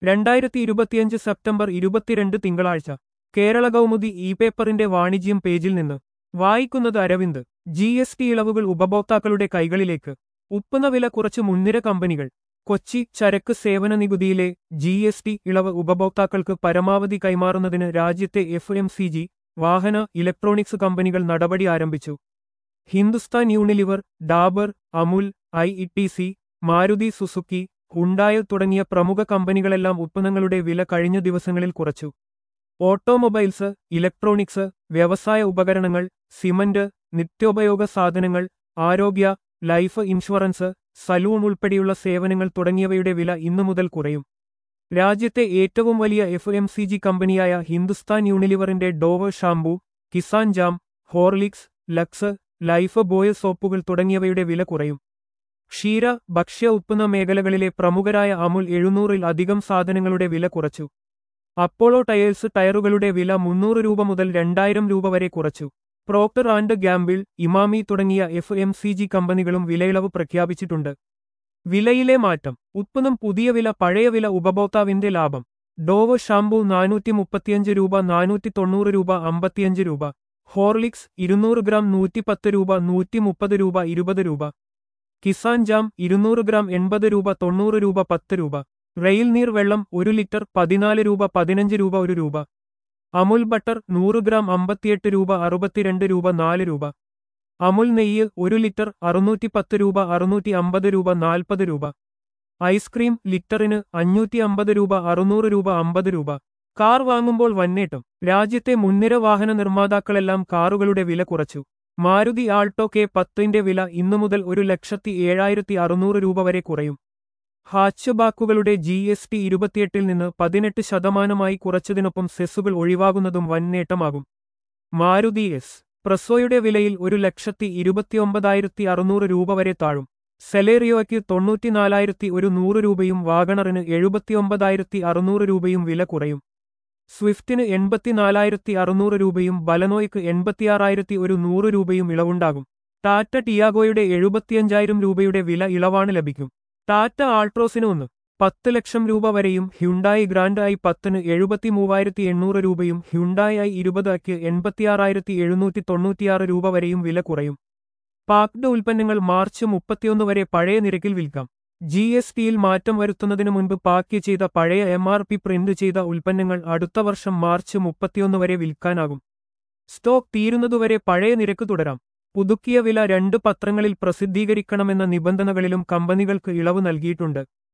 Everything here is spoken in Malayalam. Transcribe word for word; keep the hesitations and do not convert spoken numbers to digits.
രണ്ടായിരത്തി ഇരുപത്തിയഞ്ച് സെപ്റ്റംബർ ഇരുപത്തിരണ്ട് തിങ്കളാഴ്ച കേരള കൗമുദി ഇ പേപ്പറിന്റെ വാണിജ്യം പേജിൽ നിന്ന് വായിക്കുന്നത് അരവിന്ദ്. ജി എസ് ടി ഇളവുകൾ ഉപഭോക്താക്കളുടെ കൈകളിലേക്ക്. ഉപ്പുന്ന വില കുറച്ച് മുൻനിര കമ്പനികൾ. കൊച്ചി. ചരക്ക് സേവന നികുതിയിലെ ജി എസ് ടി ഇളവ് ഉപഭോക്താക്കൾക്ക് പരമാവധി കൈമാറുന്നതിന് രാജ്യത്തെ എഫ് എം സി ജി, വാഹന, ഇലക്ട്രോണിക്സ് കമ്പനികൾ നടപടി ആരംഭിച്ചു. Hindustan Unilever, Dabur, Amul, I E T C, Maruti Suzuki, Hyundai തുടങ്ങിയ പ്രമുഖ കമ്പനികളെല്ലാം ഉത്പന്നങ്ങളുടെ വില കഴിഞ്ഞ ദിവസങ്ങളിൽ കുറച്ചു. ഓട്ടോമൊബൈൽസ്, ഇലക്ട്രോണിക്സ്, വ്യവസായ ഉപകരണങ്ങൾ, സിമന്റ്, നിത്യോപയോഗ സാധനങ്ങൾ, ആരോഗ്യ, ലൈഫ് ഇൻഷുറൻസ്, സലൂൺ ഉൾപ്പെടെയുള്ള സേവനങ്ങൾ തുടങ്ങിയവയുടെ വില ഇന്നു മുതൽ കുറയും. രാജ്യത്തെ ഏറ്റവും വലിയ എഫ് എം സി ജി കമ്പനിയായ ഹിന്ദുസ്ഥാൻ യൂണിലിവറിന്റെ Dove shampoo, Kissan jam, Horlicks, Lux, Lifebuoy സോപ്പുകൾ തുടങ്ങിയവയുടെ വില കുറയും. ക്ഷീര, ഭക്ഷ്യ ഉത്പന്ന മേഖലകളിലെ പ്രമുഖരായ അമുൽ എഴുന്നൂറിൽ അധികം സാധനങ്ങളുടെ വില കുറച്ചു. അപ്പോളോ ടയേഴ്സ് ടയറുകളുടെ വില മുന്നൂറ് രൂപ മുതൽ രണ്ടായിരം രൂപ വരെ കുറച്ചു. പ്രോക്ടർ ആൻഡ് ഗാംബിൾ, ഇമാമി തുടങ്ങിയ എഫ് എം സി ജി കമ്പനികളും വിലയിളവ് പ്രഖ്യാപിച്ചിട്ടുണ്ട്. വിലയിലെ മാറ്റം. ഉത്പന്നം പുതിയ വില, പഴയ വില, ഉപഭോക്താവിന്റെ ലാഭം. ഡോവ് ഷാംപൂ നാനൂറ്റി മുപ്പത്തിയഞ്ച് രൂപ നാനൂറ്റി തൊണ്ണൂറ് രൂപ അമ്പത്തിയഞ്ച് രൂപ. ഹോർലിക്സ് ഇരുന്നൂറ് ഗ്രാം നൂറ്റിപ്പത്ത് രൂപ നൂറ്റി മുപ്പത് രൂപ ഇരുപത് രൂപ. കിസാൻ ജാം ഇരുന്നൂറ് ഗ്രാം എൺപത് രൂപ തൊണ്ണൂറ് രൂപ പത്ത് രൂപ. റെയിൽ നീർ വെള്ളം ഒരു ലിറ്റർ പതിനാല് രൂപ പതിനഞ്ച് രൂപ ഒരു രൂപ. അമുൽ ബട്ടർ നൂറ് ഗ്രാം അമ്പത്തിയെട്ട് രൂപ അറുപത്തിരണ്ട് രൂപ നാല് രൂപ. അമുൽ നെയ്യ് ഒരു ലിറ്റർ അറുന്നൂറ്റി പത്ത് രൂപ അറുന്നൂറ്റി അമ്പത് രൂപ നാൽപ്പത് രൂപ. ഐസ്ക്രീം ലിറ്ററിന് അഞ്ഞൂറ്റി അമ്പത് രൂപ അറുന്നൂറ് രൂപ അമ്പത് രൂപ. കാർ വാങ്ങുമ്പോൾ വന്നേറ്റം. രാജ്യത്തെ മുൻനിര വാഹന നിർമ്മാതാക്കളെല്ലാം കാറുകളുടെ വില കുറച്ചു. മാരുതി ആൾട്ടോ കെ പത്തിന്റെ വില ഇന്നു മുതൽ ഒരു ലക്ഷത്തി ഏഴായിരത്തി അറുന്നൂറ് രൂപ വരെ കുറയും. ഹാച്ച്ബാക്കുകളുടെ ജി എസ് ടി ഇരുപത്തിയെട്ടിൽ നിന്ന് പതിനെട്ട് ശതമാനമായി കുറച്ചതിനൊപ്പം സെസ്സുകൾ ഒഴിവാകുന്നതും വൻ നേട്ടമാകും. മാരുതി എസ് പ്രസോയുടെ വിലയിൽ ഒരു ലക്ഷത്തി ഇരുപത്തിയൊമ്പതായിരത്തി അറുന്നൂറ് രൂപ വരെ താഴും. സെലേറിയോയ്ക്ക് തൊണ്ണൂറ്റിനാലായിരത്തി ഒരു നൂറ് രൂപയും വാഗണറിന് എഴുപത്തിയൊമ്പതായിരത്തി അറുന്നൂറ് രൂപയും വില കുറയും. സ്വിഫ്റ്റിന് എൺപത്തിനാലായിരത്തി അറുന്നൂറ് രൂപയും ബലനോയ്ക്ക് എൺപത്തിയാറായിരത്തി ഒരു നൂറ് രൂപയും ഇളവുണ്ടാകും. ടാറ്റ ടിയാഗോയുടെ എഴുപത്തിയഞ്ചായിരം രൂപയുടെ വില ഇളവാണ് ലഭിക്കും. ടാറ്റ ആൾട്രോസിന് ഒന്ന് പത്ത് ലക്ഷം രൂപ വരെയും ഹ്യുണ്ടായി ഗ്രാൻഡ് ഐ പത്തിന് എഴുപത്തി മൂവായിരത്തി എണ്ണൂറ് രൂപയും ഹ്യുണ്ടായി ഐ ഇരുപതക്ക് എൺപത്തിയാറായിരത്തി എഴുന്നൂറ്റി തൊണ്ണൂറ്റിയാറ് രൂപ വരെയും വില കുറയും. പാക്ഡ് ഉൽപ്പന്നങ്ങൾ മാർച്ച് മുപ്പത്തിയൊന്ന് വരെ പഴയ നിരക്കിൽ വിൽക്കാം. ജി എസ് ടിയിൽ മാറ്റം വരുത്തുന്നതിനു മുൻപ് പാക്ക് ചെയ്ത പഴയ എം ആർ പി പ്രിന്റ് ചെയ്ത ഉൽപ്പന്നങ്ങൾ അടുത്ത വർഷം മാർച്ച് മുപ്പത്തിയൊന്ന് വരെ വിൽക്കാനാകും. സ്റ്റോക്ക് തീരുന്നതുവരെ പഴയ നിരക്ക് തുടരാം. പുതുക്കിയ വില രണ്ട് പത്രങ്ങളിൽ പ്രസിദ്ധീകരിക്കണമെന്ന നിബന്ധനകളിലും കമ്പനികൾക്ക് ഇളവ് നൽകിയിട്ടുണ്ട്.